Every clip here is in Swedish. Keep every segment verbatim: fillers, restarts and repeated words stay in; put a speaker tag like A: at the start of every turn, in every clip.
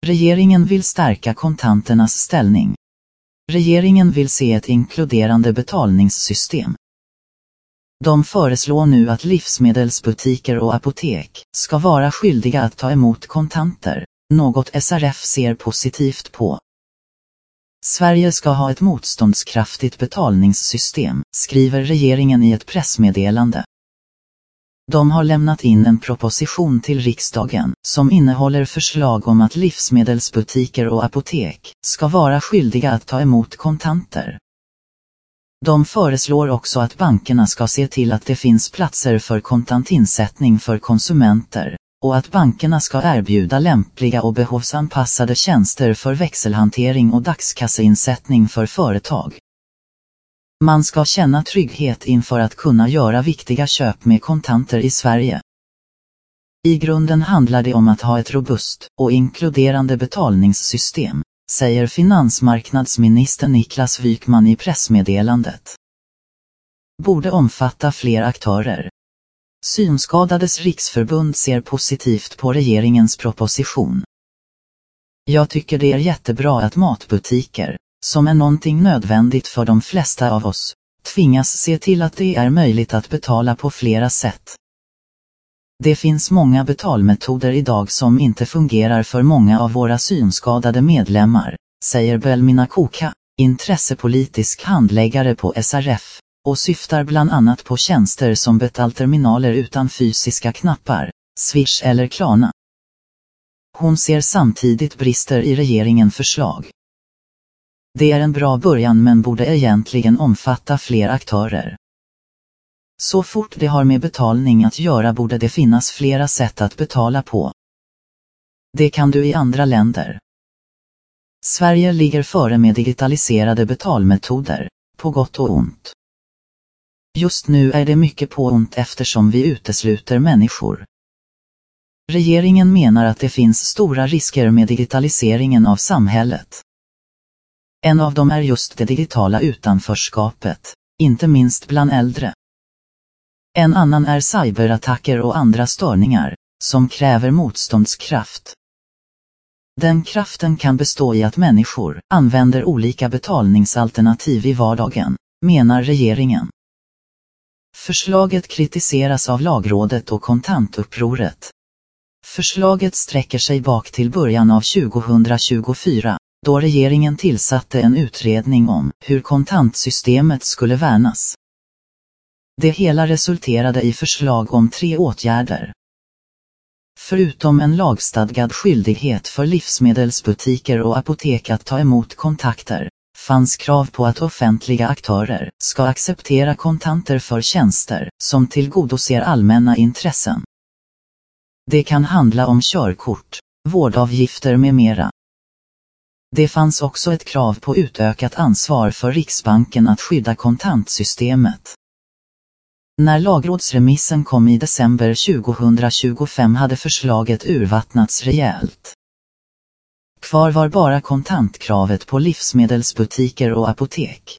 A: Regeringen vill stärka kontanternas ställning. Regeringen vill se ett inkluderande betalningssystem. De föreslår nu att livsmedelsbutiker och apotek ska vara skyldiga att ta emot kontanter, något S R F ser positivt på. Sverige ska ha ett motståndskraftigt betalningssystem, skriver regeringen i ett pressmeddelande. De har lämnat in en proposition till riksdagen som innehåller förslag om att livsmedelsbutiker och apotek ska vara skyldiga att ta emot kontanter. De föreslår också att bankerna ska se till att det finns platser för kontantinsättning för konsumenter, och att bankerna ska erbjuda lämpliga och behovsanpassade tjänster för växelhantering och dagskasseinsättning för företag. Man ska känna trygghet inför att kunna göra viktiga köp med kontanter i Sverige. I grunden handlar det om att ha ett robust och inkluderande betalningssystem, säger finansmarknadsminister Niklas Wykman i pressmeddelandet. Borde omfatta fler aktörer. Synskadades riksförbund ser positivt på regeringens proposition. Jag tycker det är jättebra att matbutiker, som är någonting nödvändigt för de flesta av oss, tvingas se till att det är möjligt att betala på flera sätt. Det finns många betalmetoder idag som inte fungerar för många av våra synskadade medlemmar, säger Belmina Koka, intressepolitisk handläggare på S R F, och syftar bland annat på tjänster som betalterminaler utan fysiska knappar, Swish eller Klarna. Hon ser samtidigt brister i regeringens förslag. Det är en bra början men borde egentligen omfatta fler aktörer. Så fort det har med betalning att göra borde det finnas flera sätt att betala på. Det kan du i andra länder. Sverige ligger före med digitaliserade betalmetoder, på gott och ont. Just nu är det mycket på ont eftersom vi utesluter människor. Regeringen menar att det finns stora risker med digitaliseringen av samhället. En av dem är just det digitala utanförskapet, inte minst bland äldre. En annan är cyberattacker och andra störningar, som kräver motståndskraft. Den kraften kan bestå i att människor använder olika betalningsalternativ i vardagen, menar regeringen. Förslaget kritiseras av Lagrådet och kontantupproret. Förslaget sträcker sig bak till början av tjugohundratjugofyra, då regeringen tillsatte en utredning om hur kontantsystemet skulle värnas. Det hela resulterade i förslag om tre åtgärder. Förutom en lagstadgad skyldighet för livsmedelsbutiker och apotek att ta emot kontakter, fanns krav på att offentliga aktörer ska acceptera kontanter för tjänster som tillgodoser allmänna intressen. Det kan handla om körkort, vårdavgifter med mera. Det fanns också ett krav på utökat ansvar för Riksbanken att skydda kontantsystemet. När lagrådsremissen kom i december tjugohundratjugofem hade förslaget urvattnats rejält. Kvar var bara kontantkravet på livsmedelsbutiker och apotek.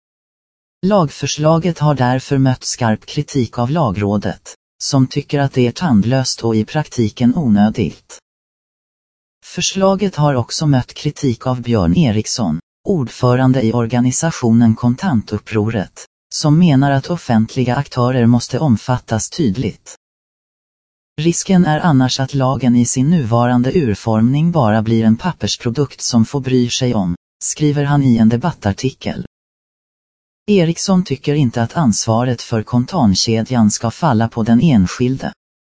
A: Lagförslaget har därför mött skarp kritik av Lagrådet, som tycker att det är tandlöst och i praktiken onödigt. Förslaget har också mött kritik av Björn Eriksson, ordförande i organisationen Kontantupproret, som menar att offentliga aktörer måste omfattas tydligt. Risken är annars att lagen i sin nuvarande urformning bara blir en pappersprodukt som få bryr sig om, skriver han i en debattartikel. Eriksson tycker inte att ansvaret för kontantkedjan ska falla på den enskilde.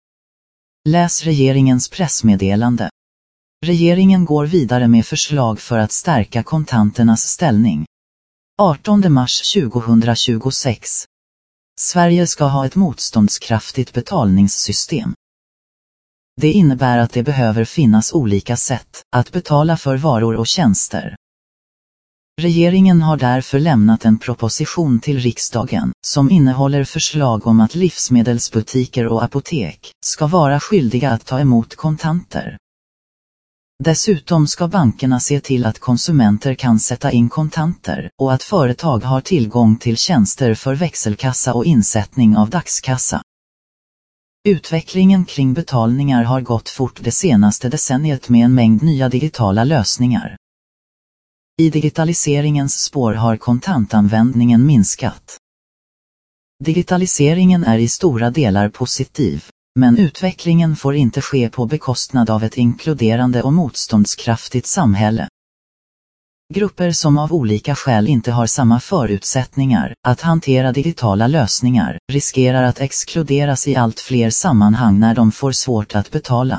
A: Läs regeringens pressmeddelande. Regeringen går vidare med förslag för att stärka kontanternas ställning. artonde mars tjugohundratjugosex. Sverige ska ha ett motståndskraftigt betalningssystem. Det innebär att det behöver finnas olika sätt att betala för varor och tjänster. Regeringen har därför lämnat en proposition till riksdagen som innehåller förslag om att livsmedelsbutiker och apotek ska vara skyldiga att ta emot kontanter. Dessutom ska bankerna se till att konsumenter kan sätta in kontanter och att företag har tillgång till tjänster för växelkassa och insättning av dagskassa. Utvecklingen kring betalningar har gått fort det senaste decenniet med en mängd nya digitala lösningar. I digitaliseringens spår har kontantanvändningen minskat. Digitaliseringen är i stora delar positiv, men utvecklingen får inte ske på bekostnad av ett inkluderande och motståndskraftigt samhälle. Grupper som av olika skäl inte har samma förutsättningar att hantera digitala lösningar riskerar att exkluderas i allt fler sammanhang när de får svårt att betala.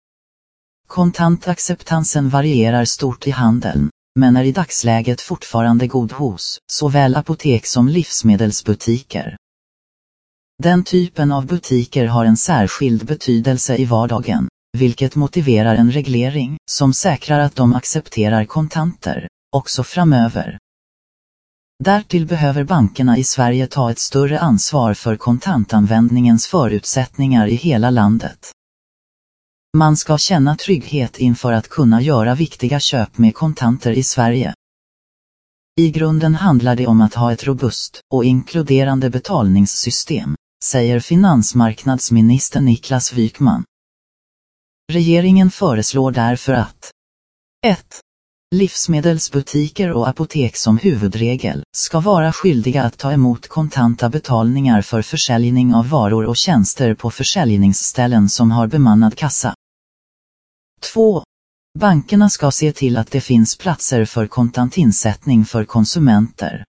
A: Kontantakceptansen varierar stort i handeln, men är i dagsläget fortfarande god hos såväl apotek som livsmedelsbutiker. Den typen av butiker har en särskild betydelse i vardagen, vilket motiverar en reglering som säkrar att de accepterar kontanter, också framöver. Därtill behöver bankerna i Sverige ta ett större ansvar för kontantanvändningens förutsättningar i hela landet. Man ska känna trygghet inför att kunna göra viktiga köp med kontanter i Sverige. I grunden handlar det om att ha ett robust och inkluderande betalningssystem, säger finansmarknadsminister Niklas Wykman. Regeringen föreslår därför att ett Livsmedelsbutiker och apotek som huvudregel ska vara skyldiga att ta emot kontanta betalningar för försäljning av varor och tjänster på försäljningsställen som har bemannad kassa. två Bankerna ska se till att det finns platser för kontantinsättning för konsumenter.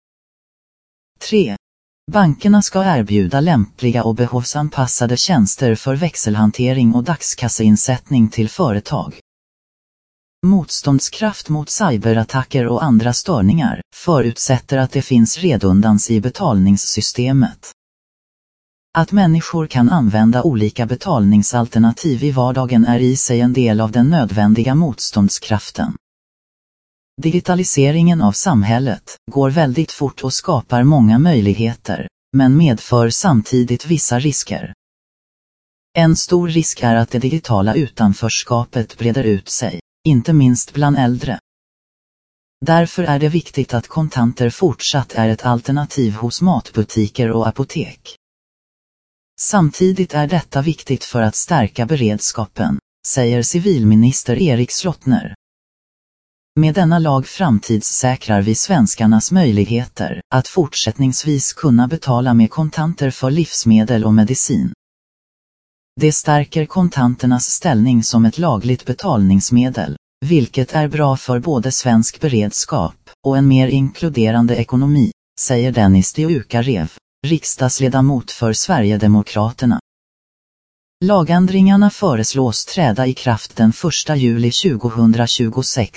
A: tre Bankerna ska erbjuda lämpliga och behovsanpassade tjänster för växelhantering och dagskasseinsättning till företag. Motståndskraft mot cyberattacker och andra störningar förutsätter att det finns redundans i betalningssystemet. Att människor kan använda olika betalningsalternativ i vardagen är i sig en del av den nödvändiga motståndskraften. Digitaliseringen av samhället går väldigt fort och skapar många möjligheter, men medför samtidigt vissa risker. En stor risk är att det digitala utanförskapet breder ut sig, inte minst bland äldre. Därför är det viktigt att kontanter fortsatt är ett alternativ hos matbutiker och apotek. Samtidigt är detta viktigt för att stärka beredskapen, säger civilminister Erik Slottner. Med denna lag framtidssäkrar vi svenskarnas möjligheter att fortsättningsvis kunna betala med kontanter för livsmedel och medicin. Det stärker kontanternas ställning som ett lagligt betalningsmedel, vilket är bra för både svensk beredskap och en mer inkluderande ekonomi, säger Dennis Diukarev, riksdagsledamot för Sverigedemokraterna. Lagändringarna föreslås träda i kraft den första juli tjugohundratjugosex.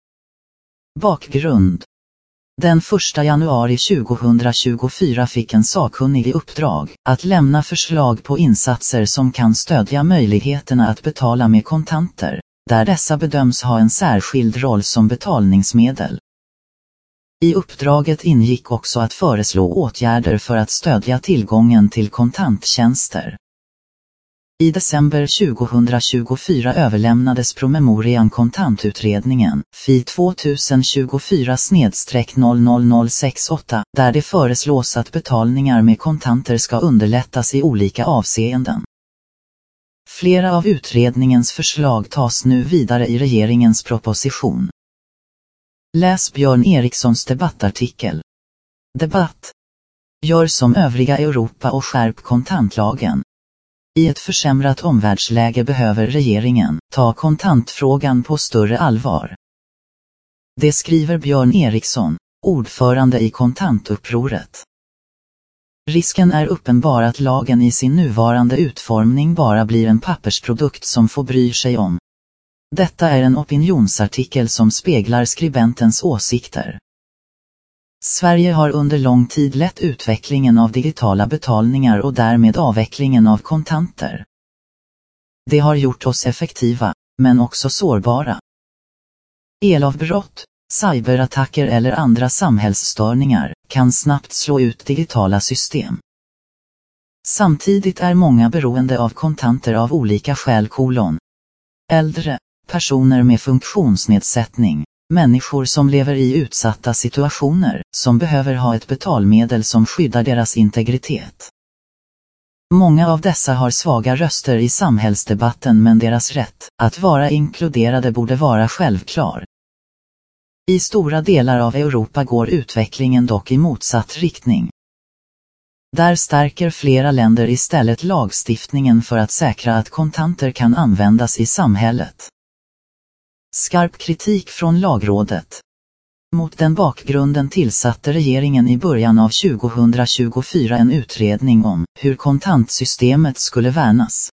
A: Bakgrund. Den första januari tjugohundratjugofyra fick en sakkunnig i uppdrag att lämna förslag på insatser som kan stödja möjligheterna att betala med kontanter, där dessa bedöms ha en särskild roll som betalningsmedel. I uppdraget ingick också att föreslå åtgärder för att stödja tillgången till kontanttjänster. I december tjugohundratjugofyra överlämnades promemorian Kontantutredningen, F I tjugohundratjugofyra noll noll noll sex åtta, där det föreslås att betalningar med kontanter ska underlättas i olika avseenden. Flera av utredningens förslag tas nu vidare i regeringens proposition. Läs Björn Erikssons debattartikel. Debatt. Gör som övriga Europa och skärp kontantlagen. I ett försämrat omvärldsläge behöver regeringen ta kontantfrågan på större allvar. Det skriver Björn Eriksson, ordförande i Kontantupproret. Risken är uppenbar att lagen i sin nuvarande utformning bara blir en pappersprodukt som få bryr sig om. Detta är en opinionsartikel som speglar skribentens åsikter. Sverige har under lång tid lett utvecklingen av digitala betalningar och därmed avvecklingen av kontanter. Det har gjort oss effektiva, men också sårbara. Elavbrott, cyberattacker eller andra samhällsstörningar kan snabbt slå ut digitala system. Samtidigt är många beroende av kontanter av olika skäl kolon. Äldre, personer med funktionsnedsättning, människor som lever i utsatta situationer, som behöver ha ett betalmedel som skyddar deras integritet. Många av dessa har svaga röster i samhällsdebatten, men deras rätt att vara inkluderade borde vara självklar. I stora delar av Europa går utvecklingen dock i motsatt riktning. Där stärker flera länder istället lagstiftningen för att säkra att kontanter kan användas i samhället. Skarp kritik från Lagrådet. Mot den bakgrunden tillsatte regeringen i början av tjugohundratjugofyra en utredning om hur kontantsystemet skulle värnas.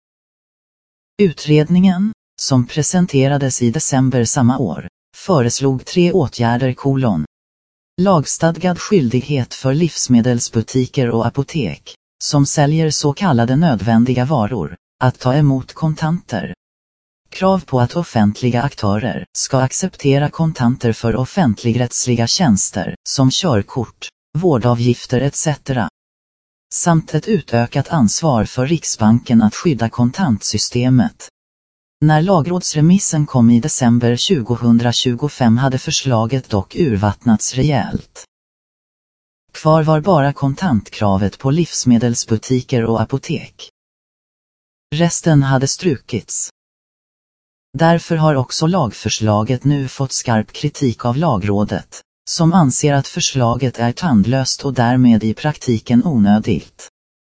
A: Utredningen, som presenterades i december samma år, föreslog tre åtgärder kolon. Lagstadgad skyldighet för livsmedelsbutiker och apotek, som säljer så kallade nödvändiga varor, att ta emot kontanter. Krav på att offentliga aktörer ska acceptera kontanter för offentligrättsliga tjänster, som körkort, vårdavgifter et cetera. Samt ett utökat ansvar för Riksbanken att skydda kontantsystemet. När lagrådsremissen kom i december tjugohundratjugofem hade förslaget dock urvattnats rejält. Kvar var bara kontantkravet på livsmedelsbutiker och apotek. Resten hade strukits. Därför har också lagförslaget nu fått skarp kritik av Lagrådet, som anser att förslaget är tandlöst och därmed i praktiken onödigt.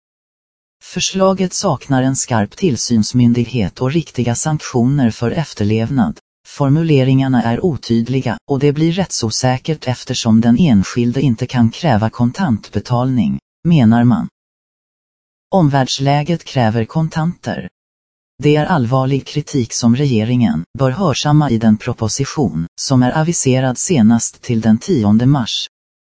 A: Förslaget saknar en skarp tillsynsmyndighet och riktiga sanktioner för efterlevnad. Formuleringarna är otydliga och det blir rättsosäkert eftersom den enskilde inte kan kräva kontantbetalning, menar man. Omvärldsläget kräver kontanter. Det är allvarlig kritik som regeringen bör hörsamma i den proposition som är aviserad senast till den tionde mars.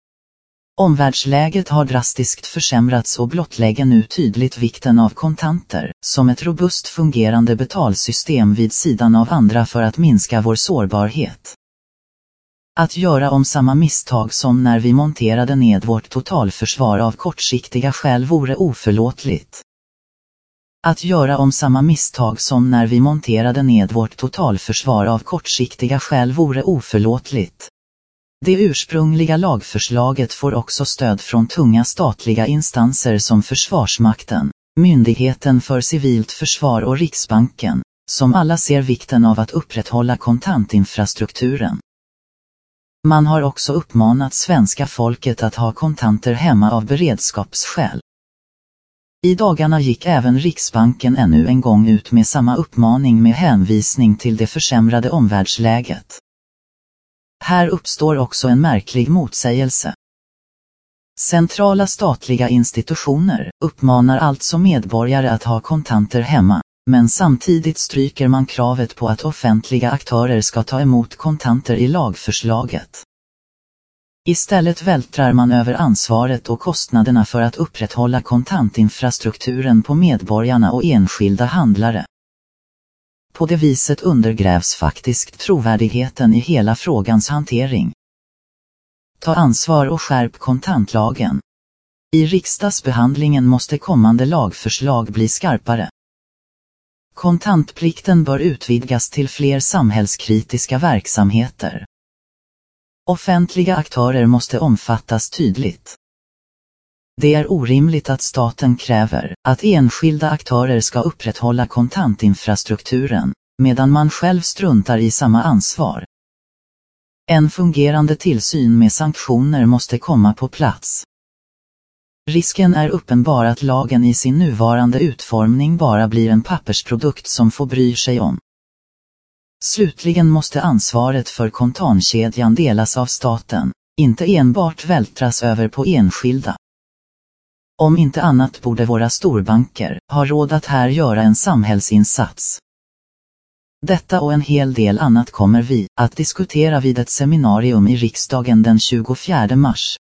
A: Omvärldsläget har drastiskt försämrats och blottlägger nu tydligt vikten av kontanter som ett robust fungerande betalsystem vid sidan av andra för att minska vår sårbarhet. Att göra om samma misstag som när vi monterade ned vårt totalförsvar av kortsiktiga skäl vore oförlåtligt. Att göra om samma misstag som när vi monterade ned vårt totalförsvar av kortsiktiga skäl vore oförlåtligt. Det ursprungliga lagförslaget får också stöd från tunga statliga instanser som Försvarsmakten, Myndigheten för civilt försvar och Riksbanken, som alla ser vikten av att upprätthålla kontantinfrastrukturen. Man har också uppmanat svenska folket att ha kontanter hemma av beredskapsskäl. I dagarna gick även Riksbanken ännu en gång ut med samma uppmaning med hänvisning till det försämrade omvärldsläget. Här uppstår också en märklig motsägelse. Centrala statliga institutioner uppmanar alltså medborgare att ha kontanter hemma, men samtidigt stryker man kravet på att offentliga aktörer ska ta emot kontanter i lagförslaget. Istället vältrar man över ansvaret och kostnaderna för att upprätthålla kontantinfrastrukturen på medborgarna och enskilda handlare. På det viset undergrävs faktiskt trovärdigheten i hela frågans hantering. Ta ansvar och skärp kontantlagen. I riksdagsbehandlingen måste kommande lagförslag bli skarpare. Kontantplikten bör utvidgas till fler samhällskritiska verksamheter. Offentliga aktörer måste omfattas tydligt. Det är orimligt att staten kräver att enskilda aktörer ska upprätthålla kontantinfrastrukturen, medan man själv struntar i samma ansvar. En fungerande tillsyn med sanktioner måste komma på plats. Risken är uppenbar att lagen i sin nuvarande utformning bara blir en pappersprodukt som få bryr sig om. Slutligen måste ansvaret för kontantkedjan delas av staten, inte enbart vältras över på enskilda. Om inte annat borde våra storbanker ha råd att här göra en samhällsinsats. Detta och en hel del annat kommer vi att diskutera vid ett seminarium i riksdagen den tjugofjärde mars.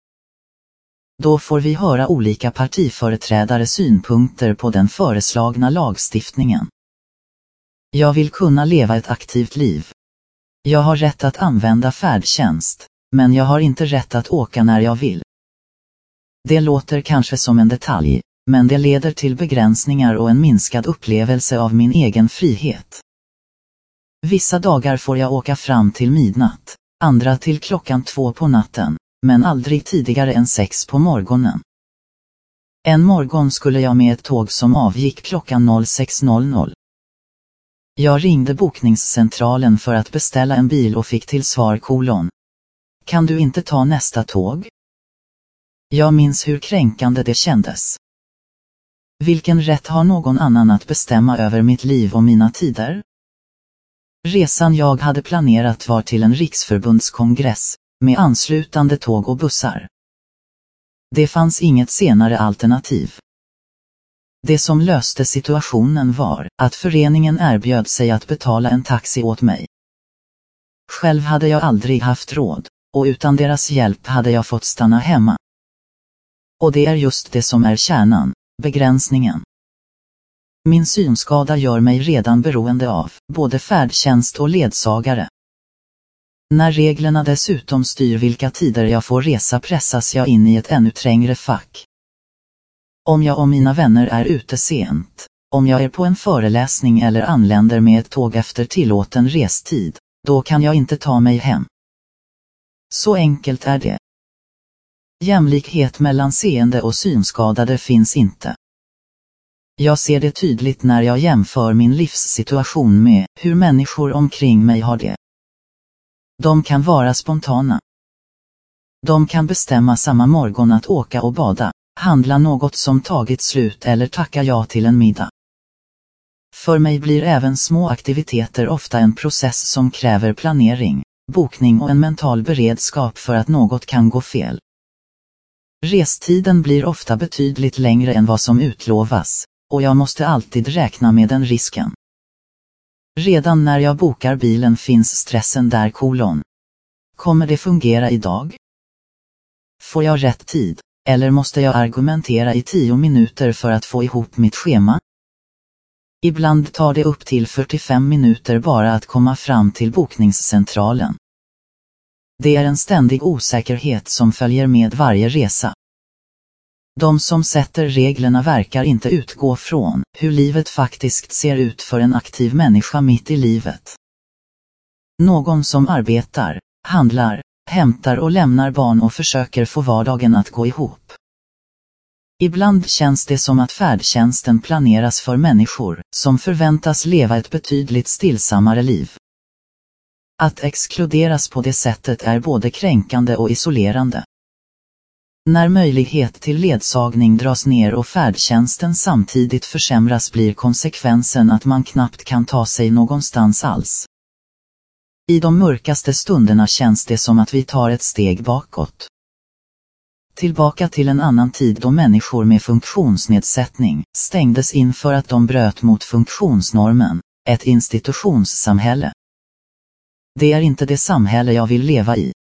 A: Då får vi höra olika partiföreträdare synpunkter på den föreslagna lagstiftningen. Jag vill kunna leva ett aktivt liv. Jag har rätt att använda färdtjänst, men jag har inte rätt att åka när jag vill. Det låter kanske som en detalj, men det leder till begränsningar och en minskad upplevelse av min egen frihet. Vissa dagar får jag åka fram till midnatt, andra till klockan två på natten, men aldrig tidigare än sex på morgonen. En morgon skulle jag med ett tåg som avgick klockan sex noll noll. Jag ringde bokningscentralen för att beställa en bil och fick till svar kolon. Kan du inte ta nästa tåg? Jag minns hur kränkande det kändes. Vilken rätt har någon annan att bestämma över mitt liv och mina tider? Resan jag hade planerat var till en riksförbundskongress, med anslutande tåg och bussar. Det fanns inget senare alternativ. Det som löste situationen var att föreningen erbjöd sig att betala en taxi åt mig. Själv hade jag aldrig haft råd, och utan deras hjälp hade jag fått stanna hemma. Och det är just det som är kärnan, begränsningen. Min synskada gör mig redan beroende av både färdtjänst och ledsagare. När reglerna dessutom styr vilka tider jag får resa pressas jag in i ett ännu trängre fack. Om jag och mina vänner är ute sent, om jag är på en föreläsning eller anländer med ett tåg efter tillåten restid, då kan jag inte ta mig hem. Så enkelt är det. Jämlikhet mellan seende och synskadade finns inte. Jag ser det tydligt när jag jämför min livssituation med hur människor omkring mig har det. De kan vara spontana. De kan bestämma samma morgon att åka och bada, handla något som tagit slut eller tacka ja till en middag. För mig blir även små aktiviteter ofta en process som kräver planering, bokning och en mental beredskap för att något kan gå fel. Restiden blir ofta betydligt längre än vad som utlovas, och jag måste alltid räkna med den risken. Redan när jag bokar bilen finns stressen där kolon. Kommer det fungera idag? Får jag rätt tid, eller måste jag argumentera i tio minuter för att få ihop mitt schema? Ibland tar det upp till fyrtiofem minuter bara att komma fram till bokningscentralen. Det är en ständig osäkerhet som följer med varje resa. De som sätter reglerna verkar inte utgå från hur livet faktiskt ser ut för en aktiv människa mitt i livet. Någon som arbetar, handlar, hämtar och lämnar barn och försöker få vardagen att gå ihop. Ibland känns det som att färdtjänsten planeras för människor som förväntas leva ett betydligt stillsammare liv. Att exkluderas på det sättet är både kränkande och isolerande. När möjlighet till ledsagning dras ner och färdtjänsten samtidigt försämras blir konsekvensen att man knappt kan ta sig någonstans alls. I de mörkaste stunderna känns det som att vi tar ett steg bakåt. Tillbaka till en annan tid då människor med funktionsnedsättning stängdes in för att de bröt mot funktionsnormen, ett institutionssamhälle. Det är inte det samhälle jag vill leva i.